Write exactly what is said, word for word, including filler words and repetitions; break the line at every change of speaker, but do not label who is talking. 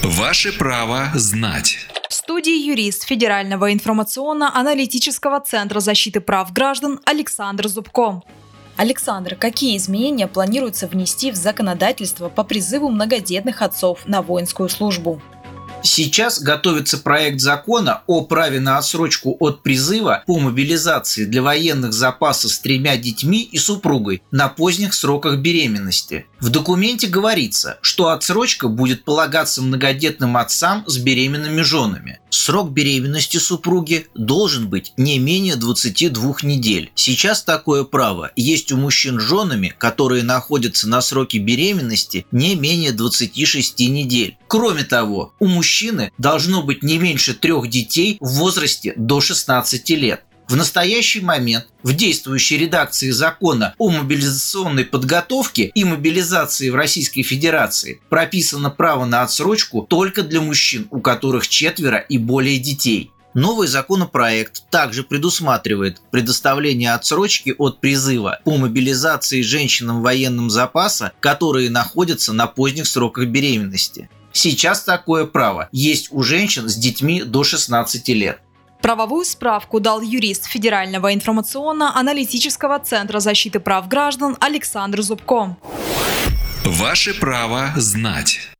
Ваше право знать.
В студии юрист Федерального информационно-аналитического центра защиты прав граждан Александр Зубко. Александр, какие изменения планируется внести в законодательство по призыву многодетных отцов на воинскую службу?
Сейчас готовится проект закона о праве на отсрочку от призыва по мобилизации для военных запасов с тремя детьми и супругой на поздних сроках беременности. В документе говорится, что отсрочка будет полагаться многодетным отцам с беременными женами. Срок беременности супруги должен быть не менее двадцати двух недель. Сейчас такое право есть у мужчин с женами, которые находятся на сроке беременности не менее двадцати шести недель. Кроме того, у мужчины должно быть не меньше трех детей в возрасте до шестнадцати лет. В настоящий момент в действующей редакции закона о мобилизационной подготовке и мобилизации в Российской Федерации прописано право на отсрочку только для мужчин, у которых четверо и более детей. Новый законопроект также предусматривает предоставление отсрочки от призыва по мобилизации женщинам военным запаса, которые находятся на поздних сроках беременности. Сейчас такое право есть у женщин с детьми до шестнадцати лет.
Правовую справку дал юрист Федерального информационно-аналитического центра защиты прав граждан Александр Зубко.
Ваше право знать.